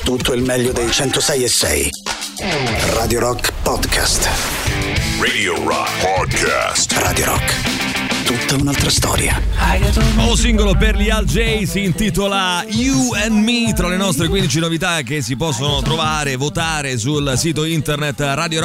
Tutto il meglio dei 106.6. Radio Rock Podcast. Radio Rock Podcast. Radio Rock. Tutta un'altra storia. Nuovo singolo per gli Al J si intitola You and Me, tra le nostre 15 novità che si possono trovare, votare sul sito internet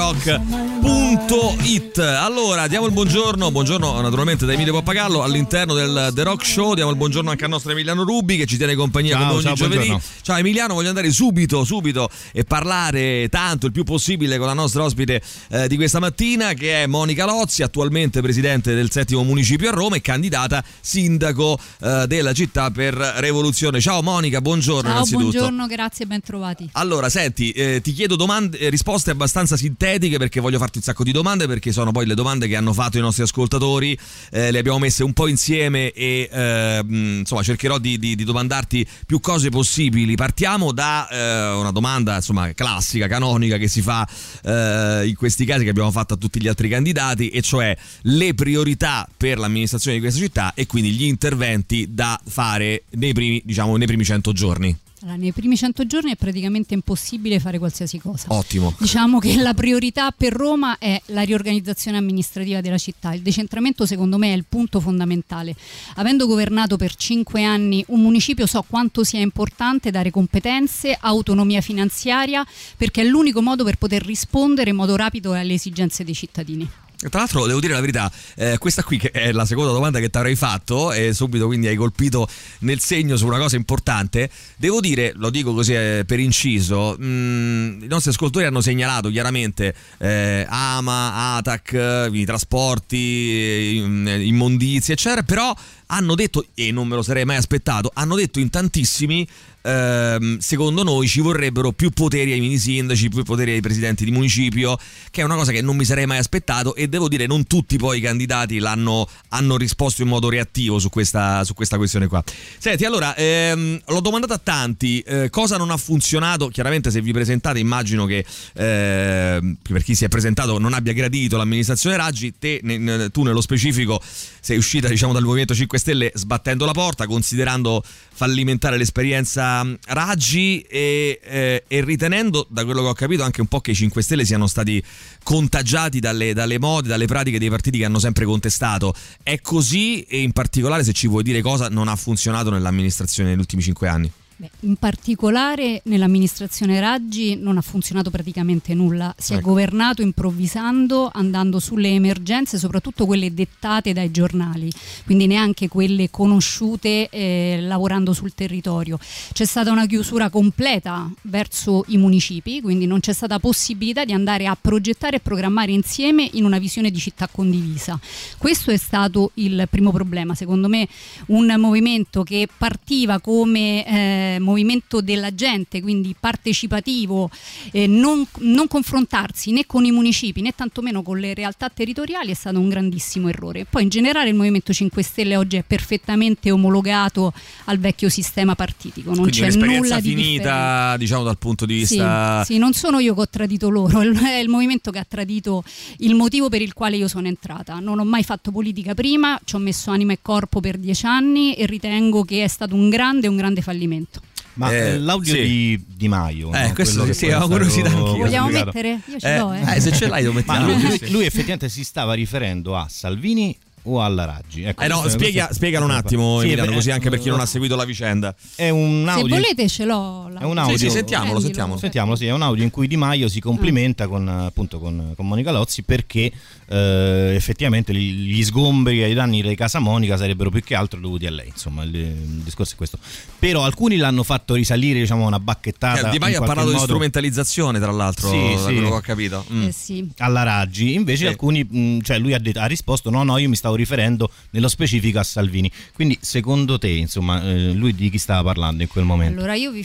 radiorock.it. Allora, diamo il buongiorno naturalmente da Emilio Pappagallo all'interno del The Rock Show. Diamo il buongiorno anche al nostro Emiliano Rubi che ci tiene compagnia come ogni giovedì. Buongiorno. Ciao Emiliano, voglio andare subito e parlare tanto il più possibile con la nostra ospite di questa mattina, che è Monica Lozzi, attualmente presidente del 7° municipio a Roma e candidata sindaco della città per Rivoluzione. Ciao Monica, buongiorno. Ciao, innanzitutto. Buongiorno, grazie e ben trovati. Allora, senti, ti chiedo risposte abbastanza sintetiche perché voglio farti un sacco di domande, perché sono poi le domande che hanno fatto i nostri ascoltatori, le abbiamo messe un po' insieme e insomma cercherò di domandarti più cose possibili. Partiamo da una domanda insomma classica, canonica, che si fa in questi casi, che abbiamo fatto a tutti gli altri candidati, e cioè le priorità per l'amministrazione di questa città e quindi gli interventi da fare nei primi 100 giorni. Allora, nei primi 100 giorni è praticamente impossibile fare qualsiasi cosa. Ottimo. Diciamo che la priorità per Roma è la riorganizzazione amministrativa della città. Il decentramento secondo me è il punto fondamentale. Avendo governato per 5 anni un municipio, so quanto sia importante dare competenze, autonomia finanziaria, perché è l'unico modo per poter rispondere in modo rapido alle esigenze dei cittadini. Tra l'altro devo dire la verità, questa qui che è la seconda domanda che ti avrei fatto e subito quindi hai colpito nel segno su una cosa importante. Devo dire, lo dico così per inciso, i nostri ascoltatori hanno segnalato chiaramente AMA, ATAC, i trasporti, immondizie eccetera, però hanno detto, e non me lo sarei mai aspettato, hanno detto in tantissimi, secondo noi ci vorrebbero più poteri ai mini sindaci, più poteri ai presidenti di municipio, che è una cosa che non mi sarei mai aspettato, e devo dire non tutti poi i candidati hanno risposto in modo reattivo su questa questione qua. Senti, allora l'ho domandato a tanti, cosa non ha funzionato. Chiaramente se vi presentate immagino che per chi si è presentato non abbia gradito l'amministrazione Raggi. Tu nello specifico sei uscita dal Movimento 5 Stelle sbattendo la porta, considerando fallimentare l'esperienza Raggi e ritenendo, da quello che ho capito, anche un po' che i 5 Stelle siano stati contagiati dalle mode, dalle pratiche dei partiti che hanno sempre contestato. È così? E in particolare, se ci vuoi dire cosa non ha funzionato nell'amministrazione negli ultimi 5 anni? In particolare nell'amministrazione Raggi non ha funzionato praticamente nulla. Si è governato improvvisando, andando sulle emergenze, soprattutto quelle dettate dai giornali, quindi neanche quelle conosciute, lavorando sul territorio. C'è stata una chiusura completa verso i municipi, quindi non c'è stata possibilità di andare a progettare e programmare insieme in una visione di città condivisa. Questo è stato il primo problema. Secondo me un movimento che partiva come movimento della gente, quindi partecipativo, non confrontarsi né con i municipi né tantomeno con le realtà territoriali è stato un grandissimo errore. Poi in generale il Movimento 5 Stelle oggi è perfettamente omologato al vecchio sistema partitico, non quindi c'è nulla di finita, diciamo, dal punto di vista... Sì, non sono io che ho tradito loro, è il movimento che ha tradito il motivo per il quale io sono entrata. Non ho mai fatto politica prima, ci ho messo anima e corpo per 10 anni e ritengo che è stato un grande fallimento. Ma l'audio di Di Maio, no? Questo sì, ho curiosità anch'io. Vogliamo mettere? Io ce l'ho, se ce l'hai lo mettiamo. Ma lui effettivamente si stava riferendo a Salvini o alla Raggi? Ecco, no, spiegalo un attimo, sì, Emiliano, così anche per chi non ha seguito la vicenda. È un audio. Se volete ce l'ho. È un audio. Sì, sentiamolo. Sì, è un audio in cui Di Maio si complimenta con Monica Lozzi perché effettivamente gli sgombri ai danni di Casa Monica sarebbero più che altro dovuti a lei. Insomma, il discorso è questo. Però alcuni l'hanno fatto risalire, diciamo, una bacchettata. Di Maio ha parlato di strumentalizzazione, tra l'altro, da quello che ho capito. Sì. Alla Raggi, invece alcuni, cioè lui ha risposto no, io mi stavo riferendo nello specifico a Salvini. Quindi secondo te, insomma, lui di chi stava parlando in quel momento? Allora io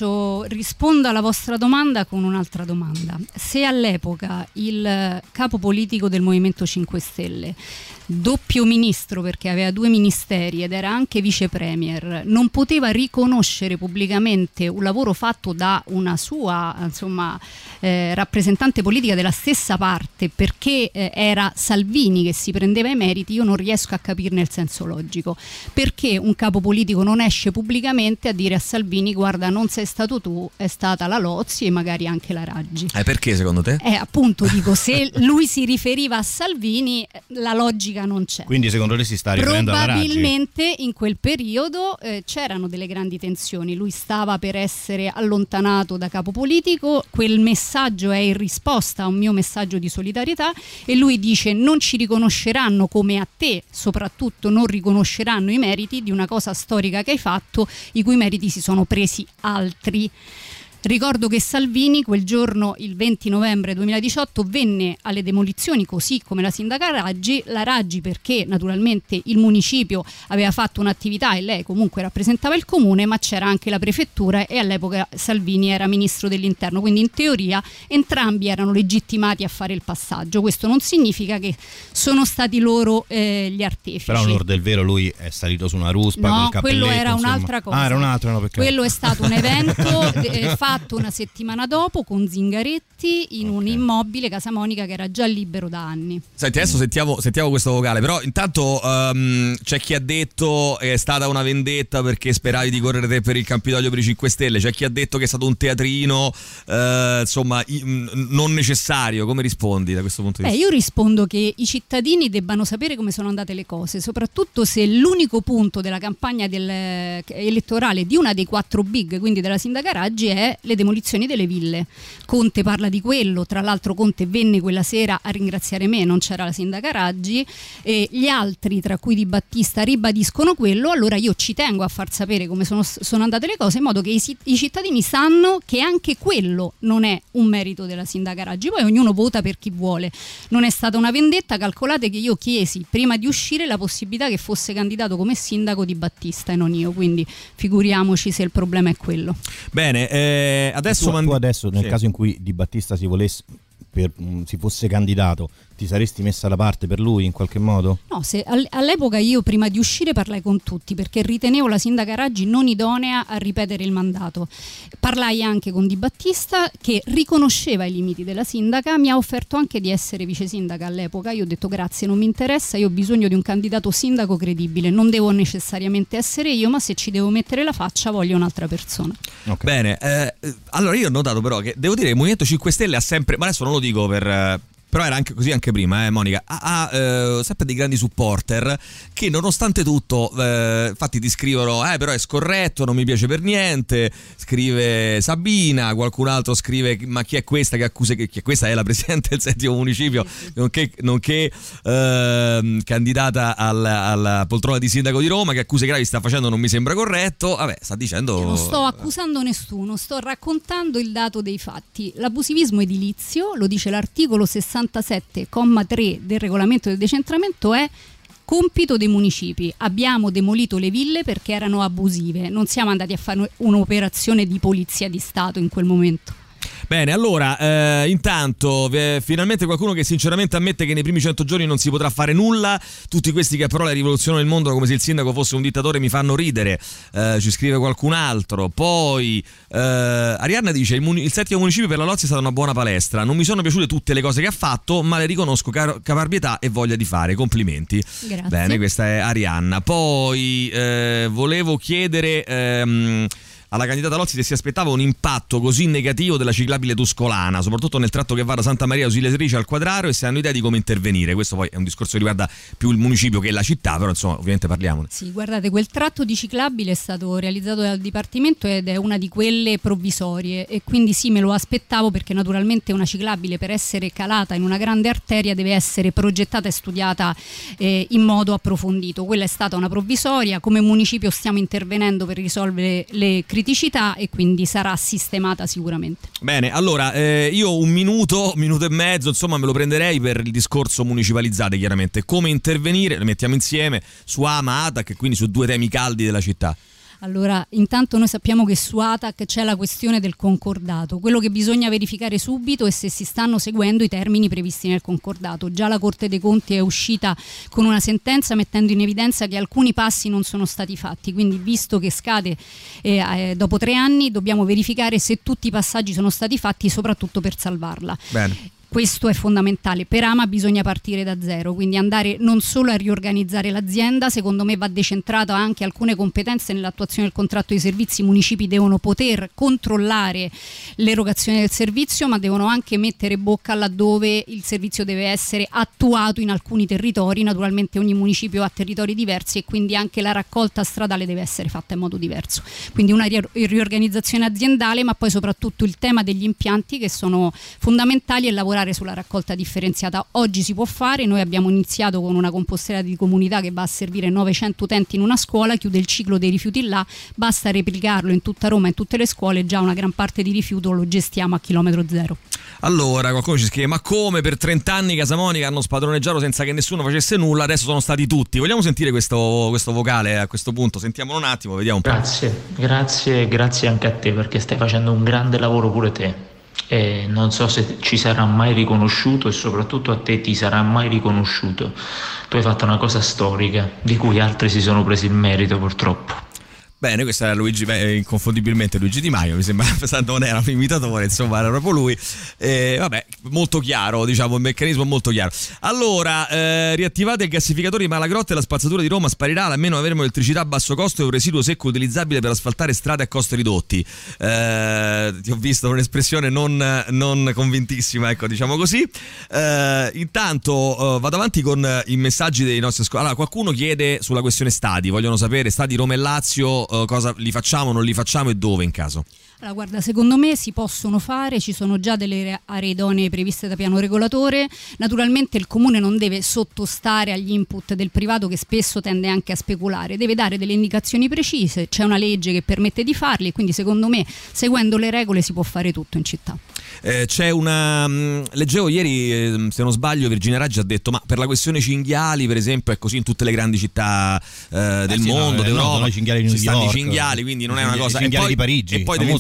rispondo alla vostra domanda con un'altra domanda. Se all'epoca il capo politico del Movimento 5 Stelle doppio ministro perché aveva 2 ministeri ed era anche vice premier, non poteva riconoscere pubblicamente un lavoro fatto da una sua rappresentante politica della stessa parte perché era Salvini che si prendeva i meriti, io non riesco a capirne il senso logico. Perché un capo politico non esce pubblicamente a dire a Salvini guarda non sei stato tu, è stata la Lozzi e magari anche la Raggi? Perché secondo te? Appunto dico, se lui si riferiva a Salvini la logica non c'è. Quindi secondo lei si sta riferendo alla Raggi? Probabilmente in quel periodo c'erano delle grandi tensioni, lui stava per essere allontanato da capo politico, quel messaggio è in risposta a un mio messaggio di solidarietà e lui dice non ci riconosceranno come a te, soprattutto non riconosceranno i meriti di una cosa storica che hai fatto, i cui meriti si sono presi altri. Ricordo che Salvini quel giorno, il 20 novembre 2018, venne alle demolizioni così come la sindaca Raggi, la Raggi perché naturalmente il municipio aveva fatto un'attività e lei comunque rappresentava il comune, ma c'era anche la prefettura e all'epoca Salvini era ministro dell'interno, quindi in teoria entrambi erano legittimati a fare il passaggio. Questo non significa che sono stati loro gli artefici. Però onor del vero lui è salito su una ruspa col cappelletto. Quello era un'altra cosa. Era un altro, no, perché... Quello è stato un evento fatto una settimana dopo con Zingaretti in un immobile Casa Monica che era già libero da anni. Senti, adesso sentiamo questo vocale, però intanto c'è chi ha detto che è stata una vendetta perché speravi di correre te per il Campidoglio per i 5 Stelle, c'è chi ha detto che è stato un teatrino non necessario. Come rispondi da questo punto di vista? Io rispondo che i cittadini debbano sapere come sono andate le cose, soprattutto se l'unico punto della campagna elettorale di una dei 4 big, quindi della sindaca Raggi, è le demolizioni delle ville. Conte parla di quello, tra l'altro Conte venne quella sera a ringraziare me, non c'era la sindaca Raggi, e gli altri, tra cui Di Battista, ribadiscono quello. Allora io ci tengo a far sapere come sono andate le cose in modo che i cittadini sanno che anche quello non è un merito della sindaca Raggi. Poi ognuno vota per chi vuole, non è stata una vendetta. Calcolate che io chiesi prima di uscire la possibilità che fosse candidato come sindaco Di Battista e non io, quindi figuriamoci se il problema è quello. Bene, adesso tu adesso nel caso in cui Di Battista si fosse candidato, ti saresti messa da parte per lui in qualche modo? No, all'epoca io prima di uscire parlai con tutti perché ritenevo la sindaca Raggi non idonea a ripetere il mandato. Parlai anche con Di Battista che riconosceva i limiti della sindaca, mi ha offerto anche di essere vice sindaca all'epoca. Io ho detto grazie, non mi interessa, io ho bisogno di un candidato sindaco credibile, non devo necessariamente essere io, ma se ci devo mettere la faccia voglio un'altra persona. Okay. Bene, allora io ho notato però che devo dire che il Movimento 5 Stelle ha sempre, ma adesso non lo dico però era anche così anche prima, Monica, ha sempre dei grandi supporter che nonostante tutto infatti ti scrivono però è scorretto, non mi piace per niente, scrive Sabina, qualcun altro scrive ma chi è questa che accusa che questa è la presidente del 7° municipio, nonché candidata alla poltrona di sindaco di Roma, che accuse gravi sta facendo, non mi sembra corretto. Vabbè, sta dicendo, io non sto accusando nessuno, sto raccontando il dato dei fatti. L'abusivismo edilizio, lo dice l'articolo 67,3 del regolamento del decentramento, è compito dei municipi. Abbiamo demolito le ville perché erano abusive, non siamo andati a fare un'operazione di polizia di Stato in quel momento. Bene, allora intanto finalmente qualcuno che sinceramente ammette che nei primi 100 giorni non si potrà fare nulla. Tutti questi che però la rivoluzione del mondo come se il sindaco fosse un dittatore mi fanno ridere, ci scrive qualcun altro. Poi Arianna dice il 7° municipio per la Lozzi è stata una buona palestra, non mi sono piaciute tutte le cose che ha fatto, ma le riconosco caparbietà e voglia di fare, complimenti. Grazie. Bene, questa è Arianna. Poi volevo chiedere alla candidata Lozzi se si aspettava un impatto così negativo della ciclabile tuscolana, soprattutto nel tratto che va da Santa Maria Ausiliatrice al Quadraro, e se hanno idea di come intervenire. Questo poi è un discorso che riguarda più il municipio che la città, però insomma ovviamente parliamone. Sì, guardate, quel tratto di ciclabile è stato realizzato dal Dipartimento ed è una di quelle provvisorie, e quindi sì, me lo aspettavo, perché naturalmente una ciclabile per essere calata in una grande arteria deve essere progettata e studiata in modo approfondito. Quella è stata una provvisoria, come municipio stiamo intervenendo per risolvere le criticità e quindi sarà sistemata sicuramente. Bene, allora io un minuto e mezzo insomma me lo prenderei per il discorso municipalizzate, chiaramente come intervenire, le mettiamo insieme su AMA, ATAC e quindi su due temi caldi della città. Allora, intanto noi sappiamo che su ATAC c'è la questione del concordato. Quello che bisogna verificare subito è se si stanno seguendo i termini previsti nel concordato. Già la Corte dei Conti è uscita con una sentenza mettendo in evidenza che alcuni passi non sono stati fatti, quindi visto che scade dopo 3 anni dobbiamo verificare se tutti i passaggi sono stati fatti, soprattutto per salvarla. Bene. Questo è fondamentale. Per Ama bisogna partire da zero, quindi andare non solo a riorganizzare l'azienda, secondo me va decentrata anche alcune competenze nell'attuazione del contratto di servizi. I municipi devono poter controllare l'erogazione del servizio, ma devono anche mettere bocca laddove il servizio deve essere attuato in alcuni territori. Naturalmente ogni municipio ha territori diversi e quindi anche la raccolta stradale deve essere fatta in modo diverso. Quindi una riorganizzazione aziendale, ma poi soprattutto il tema degli impianti che sono fondamentali e lavorare sulla raccolta differenziata. Oggi si può fare, noi abbiamo iniziato con una compostera di comunità che va a servire 900 utenti in una scuola, chiude il ciclo dei rifiuti là, basta replicarlo in tutta Roma, in tutte le scuole, già una gran parte di rifiuto lo gestiamo a chilometro zero. Allora, qualcuno ci scrive: ma come per 30 anni Casamonica hanno spadroneggiato senza che nessuno facesse nulla, adesso sono stati tutti. Vogliamo sentire questo vocale a questo punto? Sentiamolo un attimo, vediamo un po'. Grazie anche a te, perché stai facendo un grande lavoro pure te. E non so se ci sarà mai riconosciuto, e soprattutto a te ti sarà mai riconosciuto. Tu hai fatto una cosa storica di cui altri si sono presi il merito, purtroppo. Bene, questo era Luigi, inconfondibilmente Luigi Di Maio, mi sembra, non era un imitatore, insomma era proprio lui. Vabbè, molto chiaro, diciamo, il meccanismo è molto chiaro. Allora, riattivate il gassificatore di Malagrotta e la spazzatura di Roma sparirà, almeno avremo elettricità a basso costo e un residuo secco utilizzabile per asfaltare strade a costi ridotti. Ti ho visto un'espressione non convintissima, ecco, diciamo così. Intanto vado avanti con i messaggi dei nostri allora, qualcuno chiede sulla questione stadi, vogliono sapere stadi Roma e Lazio, cosa li facciamo, non li facciamo e dove in caso? Allora, guarda, secondo me si possono fare, ci sono già delle aree idonee previste da piano regolatore. Naturalmente il comune non deve sottostare agli input del privato, che spesso tende anche a speculare, deve dare delle indicazioni precise, c'è una legge che permette di farli e quindi secondo me seguendo le regole si può fare tutto in città. C'è leggevo ieri, se non sbaglio, Virginia Raggi ha detto: ma per la questione cinghiali, per esempio, è così in tutte le grandi città del mondo, d'Europa, i cinghiali di New stanno York, i cinghiali, quindi non è una cosa. I cinghiali di Parigi, e poi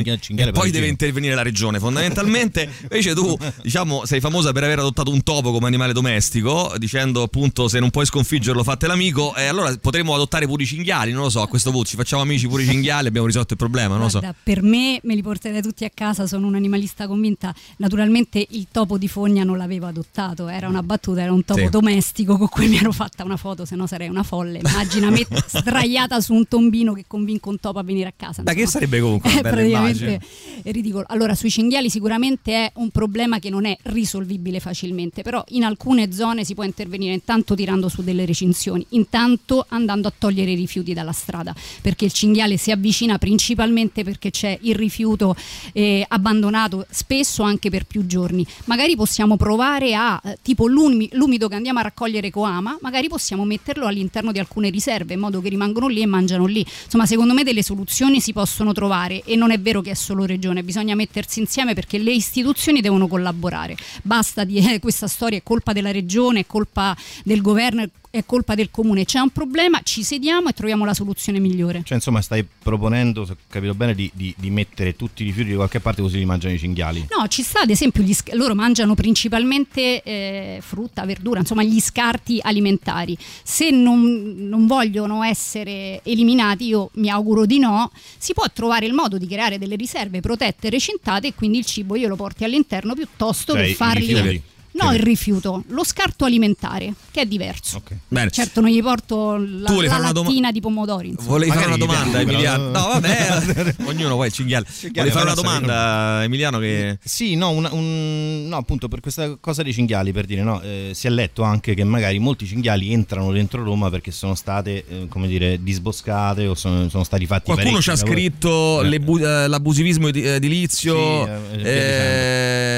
deve intervenire la regione, fondamentalmente. Invece tu, diciamo, sei famosa per aver adottato un topo come animale domestico, dicendo appunto: se non puoi sconfiggerlo, fate l'amico. E allora potremmo adottare pure i cinghiali, non lo so, a questo punto ci facciamo amici pure i cinghiali, abbiamo risolto il problema, non Guarda, lo so. Per me li porterei tutti a casa, sono un animalista convinta. Naturalmente il topo di Fogna non l'avevo adottato, era una battuta, era un topo domestico con cui mi ero fatta una foto, se no sarei una folle. Immagina me sdraiata su un tombino che convinco un topo a venire a casa. Ma che sarebbe comunque una bella immagine. È ridicolo. Allora, sui cinghiali sicuramente è un problema che non è risolvibile facilmente, però in alcune zone si può intervenire intanto tirando su delle recinzioni, intanto andando a togliere i rifiuti dalla strada, perché il cinghiale si avvicina principalmente perché c'è il rifiuto abbandonato, spesso anche per più giorni. Magari possiamo provare a, tipo l'umido che andiamo a raccogliere Coama, magari possiamo metterlo all'interno di alcune riserve in modo che rimangono lì e mangiano lì. Insomma, secondo me delle soluzioni si possono trovare e non è vero che è solo regione, bisogna mettersi insieme perché le istituzioni devono collaborare. Basta dire questa storia è colpa della regione, è colpa del governo, è colpa del comune. C'è un problema, ci sediamo e troviamo la soluzione migliore. Cioè, insomma, stai proponendo, se ho capito bene, di mettere tutti i rifiuti di qualche parte così li mangiano i cinghiali? No, ci sta, ad esempio loro mangiano principalmente frutta, verdura, insomma gli scarti alimentari. Se non vogliono essere eliminati, io mi auguro di no, si può trovare il modo di creare delle riserve protette, recintate, e quindi il cibo io lo porti all'interno piuttosto che farli... No, il rifiuto, lo scarto alimentare, che è diverso. Okay. Bene. Certo, non gli porto la lattina di pomodori. Insomma. Volevi fare una domanda, Emiliano? No, vabbè, ognuno poi cinghiale. Volevi fare una domanda, Emiliano? Che... Sì, no, no, appunto per questa cosa dei cinghiali, per dire, no, si è letto anche che magari molti cinghiali entrano dentro Roma perché sono state, come dire, disboscate o sono stati fatti. Qualcuno ci ha scritto l'abusivismo edilizio, sì,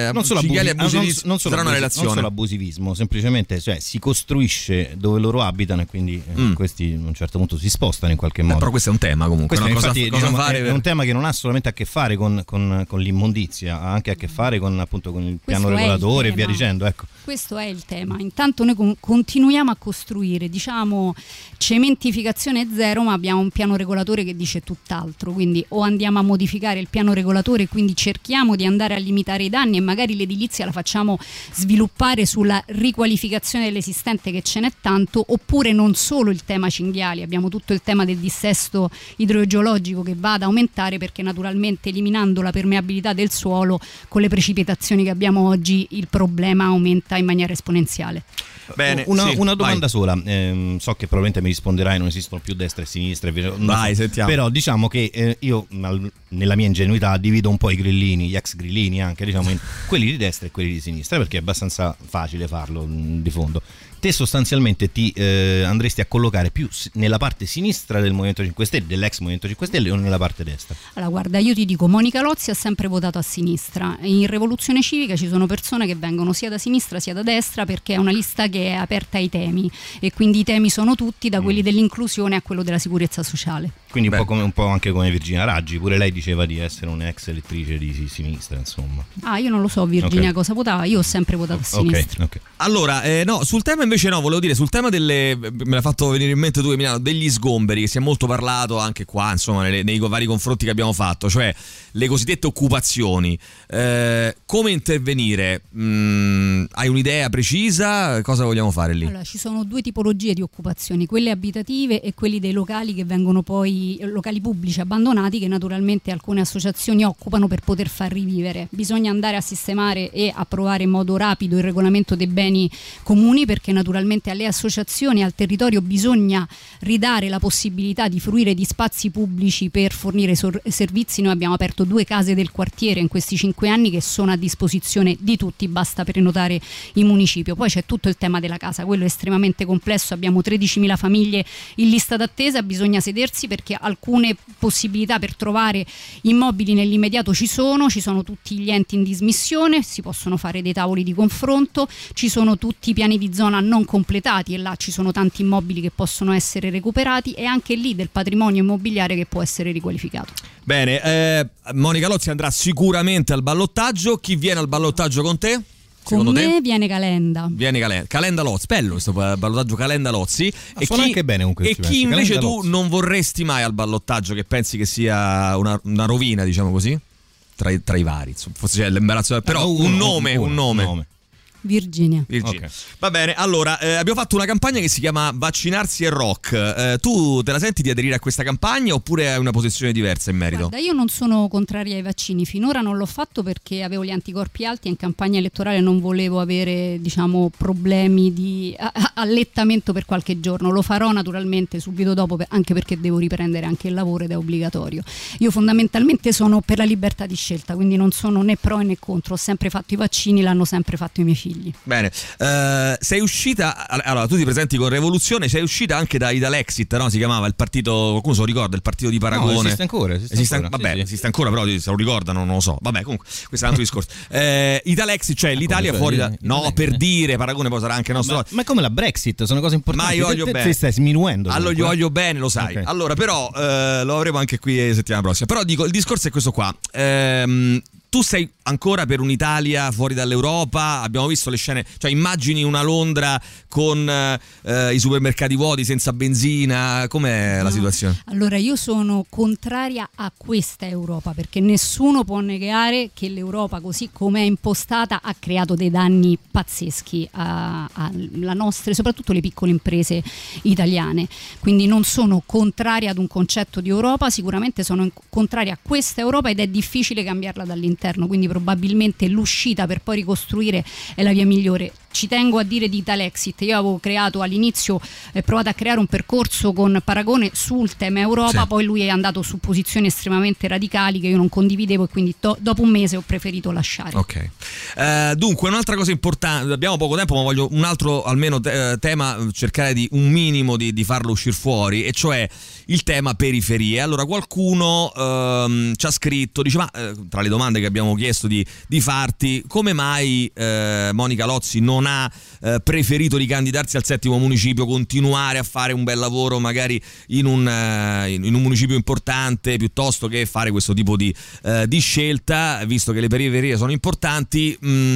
non solo cinghiali abusivismo, non solo abusivismo, semplicemente cioè, si costruisce dove loro abitano e quindi questi a un certo punto si spostano in qualche modo. Però questo è un tema comunque. Questo, cosa diciamo, fare è un tema che non ha solamente a che fare con l'immondizia, ha anche a che fare con appunto con il piano regolatore e via dicendo. Ecco. Questo è il tema. Intanto noi continuiamo a costruire, diciamo, cementificazione zero, ma abbiamo un piano regolatore che dice tutt'altro, quindi o andiamo a modificare il piano regolatore e quindi cerchiamo di andare a limitare i danni e magari l'edilizia la facciamo sviluppare sulla riqualificazione dell'esistente, che ce n'è tanto, oppure non solo il tema cinghiali, abbiamo tutto il tema del dissesto idrogeologico che va ad aumentare, perché naturalmente eliminando la permeabilità del suolo con le precipitazioni che abbiamo oggi il problema aumenta in maniera esponenziale. Bene, una domanda sola, so che probabilmente mi risponderai, non esistono più destra e sinistra, vai, sentiamo. Però diciamo che io nella mia ingenuità divido un po' i grillini, gli ex grillini anche, diciamo, in quelli di destra e quelli di sinistra, perché è abbastanza facile farlo di fondo. Te sostanzialmente ti andresti a collocare più nella parte sinistra del Movimento 5 Stelle, dell'ex Movimento 5 Stelle, o nella parte destra? Allora guarda, io ti dico, Monica Lozzi ha sempre votato a sinistra. In Rivoluzione Civica ci sono persone che vengono sia da sinistra sia da destra, perché è una lista che è aperta ai temi, e quindi i temi sono tutti, da quelli dell'inclusione a quello della sicurezza sociale. Quindi un po' anche come Virginia Raggi, pure lei diceva di essere un'ex elettrice di sinistra, insomma. Io non lo so Virginia cosa votava, io ho sempre votato a sinistra. Okay. Allora, no, sul tema invece no, volevo dire, sul tema me l'ha fatto venire in mente tu, Emiliano, degli sgomberi, che si è molto parlato anche qua, insomma, nei vari confronti che abbiamo fatto, cioè le cosiddette occupazioni. Come intervenire? Hai un'idea precisa? Cosa vogliamo fare lì? Allora, ci sono due tipologie di occupazioni, quelle abitative e quelli dei locali che vengono poi locali pubblici abbandonati, che naturalmente alcune associazioni occupano per poter far rivivere. Bisogna andare a sistemare e approvare in modo rapido il regolamento dei beni comuni, perché naturalmente alle associazioni e al territorio bisogna ridare la possibilità di fruire di spazi pubblici per fornire servizi. Noi abbiamo aperto 2 case del quartiere in questi 5 anni che sono a disposizione di tutti, basta prenotare in municipio. Poi c'è tutto il tema della casa, quello è estremamente complesso, abbiamo 13.000 famiglie in lista d'attesa, bisogna sedersi, perché alcune possibilità per trovare immobili nell'immediato ci sono tutti gli enti in dismissione, si possono fare dei tavoli di confronto, ci sono tutti i piani di zona non completati e là ci sono tanti immobili che possono essere recuperati, e anche lì del patrimonio immobiliare che può essere riqualificato. Bene, Monica Lozzi andrà sicuramente al ballottaggio. Chi viene al ballottaggio con te? Con me viene Calenda. Calenda Lozzi, bello questo ballottaggio Calenda Lozzi. E suona anche bene comunque. E chi invece Calenda tu Lozzi non vorresti mai al ballottaggio, che pensi che sia una rovina, diciamo così? Tra i vari, insomma, forse c'è l'imbarazzo, però un nome. Virginia. Okay. Va bene, allora abbiamo fatto una campagna che si chiama Vaccinarsi e Rock. Tu te la senti di aderire a questa campagna oppure hai una posizione diversa in merito? Guarda, io non sono contraria ai vaccini, finora non l'ho fatto perché avevo gli anticorpi alti e in campagna elettorale non volevo avere, diciamo, problemi di allettamento per qualche giorno. Lo farò naturalmente subito dopo, anche perché devo riprendere anche il lavoro ed è obbligatorio. Io fondamentalmente sono per la libertà di scelta, quindi non sono né pro né contro, ho sempre fatto i vaccini, l'hanno sempre fatto i miei figli. Bene, sei uscita, allora tu ti presenti con Rivoluzione, sei uscita anche da Italexit, no? Si chiamava il partito, qualcuno se lo ricorda, il partito di Paragone? No, esiste ancora. Esiste ancora, però se lo ricordano non lo so. Vabbè, comunque questo è un altro discorso. Italexit, cioè l'Italia fuori da... No, per dire, Paragone poi sarà anche nostro. Ma è come la Brexit, sono cose importanti. Ma io voglio bene. Ti stai sminuendo. Allora io voglio bene, lo sai. Okay. Allora però lo avremo anche qui settimana prossima. Però dico, il discorso è questo qua. Tu sei ancora per un'Italia fuori dall'Europa? Abbiamo visto le scene, cioè immagini una Londra con i supermercati vuoti, senza benzina, com'è la situazione? Allora io sono contraria a questa Europa, perché nessuno può negare che l'Europa così come è impostata ha creato dei danni pazzeschi alla nostra, soprattutto le piccole imprese italiane. Quindi non sono contraria ad un concetto di Europa, sicuramente sono contraria a questa Europa ed è difficile cambiarla dall'interno, quindi probabilmente l'uscita per poi ricostruire è la via migliore. ci tengo a dire di Italexit. Io avevo creato all'inizio, provato a creare un percorso con Paragone sul tema Europa, poi lui è andato su posizioni estremamente radicali che io non condividevo e quindi dopo un mese ho preferito lasciare. Ok. Dunque, un'altra cosa importante, abbiamo poco tempo ma voglio un altro almeno tema, cercare di un minimo di farlo uscire fuori, e cioè il tema periferie. Allora qualcuno ci ha scritto, dice ma tra le domande che abbiamo chiesto di farti, come mai Monica Lozzi non ha preferito ricandidarsi al 7° municipio, continuare a fare un bel lavoro magari in un municipio importante piuttosto che fare questo tipo di scelta, visto che le periferie sono importanti.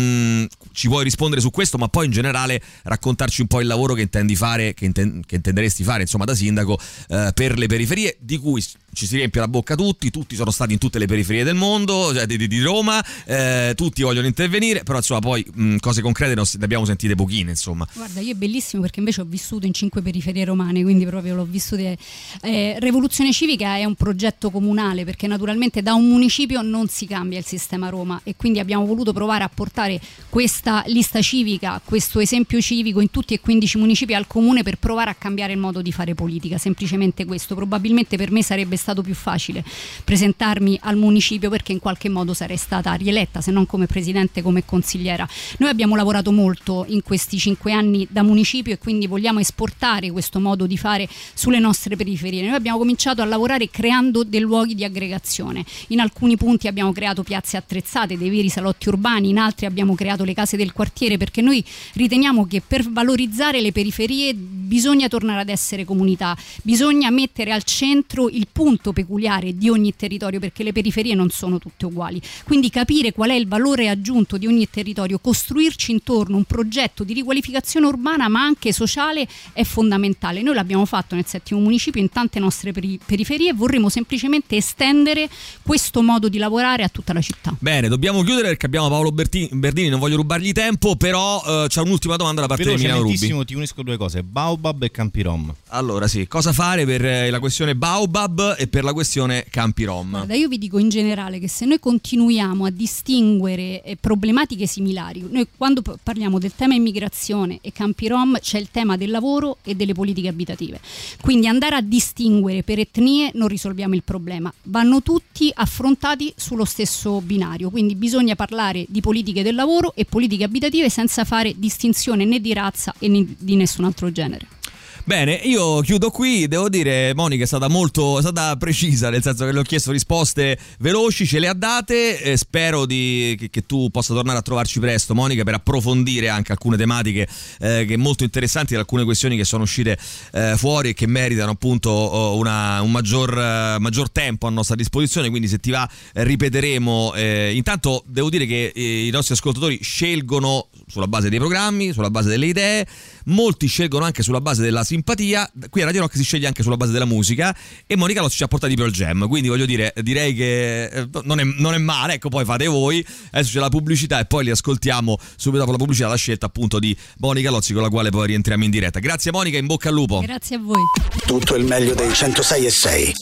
Ci puoi rispondere su questo, ma poi in generale raccontarci un po' il lavoro che intendi fare, che intenderesti fare insomma da sindaco per le periferie, di cui ci si riempie la bocca tutti sono stati in tutte le periferie del mondo, cioè di Roma, tutti vogliono intervenire, però insomma poi cose concrete ne abbiamo sentite pochine, insomma. Guarda, io è bellissimo perché invece ho vissuto in 5 periferie romane, quindi proprio l'ho vissuto. Rivoluzione Civica è un progetto comunale, perché naturalmente da un municipio non si cambia il sistema Roma, e quindi abbiamo voluto provare a portare questa lista civica, questo esempio civico in tutti e 15 municipi al comune, per provare a cambiare il modo di fare politica, semplicemente questo. Probabilmente per me sarebbe stato più facile presentarmi al municipio, perché in qualche modo sarei stata rieletta, se non come presidente, come consigliera. Noi abbiamo lavorato molto in questi 5 anni da municipio e quindi vogliamo esportare questo modo di fare sulle nostre periferie. Noi abbiamo cominciato a lavorare creando dei luoghi di aggregazione. In alcuni punti abbiamo creato piazze attrezzate, dei veri salotti urbani, in altri abbiamo creato le case del quartiere, perché noi riteniamo che per valorizzare le periferie bisogna tornare ad essere comunità, bisogna mettere al centro il punto peculiare di ogni territorio, perché le periferie non sono tutte uguali. Quindi capire qual è il valore aggiunto di ogni territorio, costruirci intorno un progetto di riqualificazione urbana ma anche sociale è fondamentale. Noi l'abbiamo fatto nel 7° municipio, in tante nostre periferie, e vorremmo semplicemente estendere questo modo di lavorare a tutta la città. Bene, dobbiamo chiudere perché abbiamo Paolo Berdini, non voglio rubargli tempo, però c'è un'ultima domanda da parte di Milano Rubi. Ti unisco 2 cose: Baobab e Campi Rom. Allora sì, cosa fare per la questione Baobab e per la questione Campi Rom? Guarda, io vi dico in generale che se noi continuiamo a distinguere problematiche similari, noi quando parliamo del tema immigrazione e Campi Rom c'è il tema del lavoro e delle politiche abitative, quindi andare a distinguere per etnie non risolviamo il problema, vanno tutti affrontati sullo stesso binario, quindi bisogna parlare di politiche del lavoro e politiche abitative senza fare distinzione né di razza e né di nessun altro genere. Bene, io chiudo qui. Devo dire, Monica è stata precisa, nel senso che le ho chiesto risposte veloci, ce le ha date. Spero che tu possa tornare a trovarci presto, Monica, per approfondire anche alcune tematiche che molto interessanti, alcune questioni che sono uscite fuori e che meritano appunto un maggior tempo a nostra disposizione. Quindi se ti va ripeteremo. Intanto devo dire che i nostri ascoltatori scelgono sulla base dei programmi, sulla base delle idee, molti scelgono anche sulla base della simpatia. Qui a Radio Rock si sceglie anche sulla base della musica, e Monica Lozzi ci ha portati Pearl Jam, quindi voglio dire, direi che non è male. Ecco, poi fate voi, adesso c'è la pubblicità e poi li ascoltiamo subito dopo la pubblicità, la scelta appunto di Monica Lozzi, con la quale poi rientriamo in diretta. Grazie Monica, in bocca al lupo. Grazie a voi. Tutto il meglio dei 106.6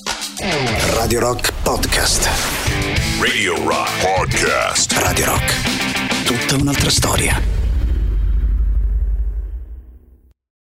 Radio Rock Podcast. Radio Rock Podcast. Radio Rock, tutta un'altra storia.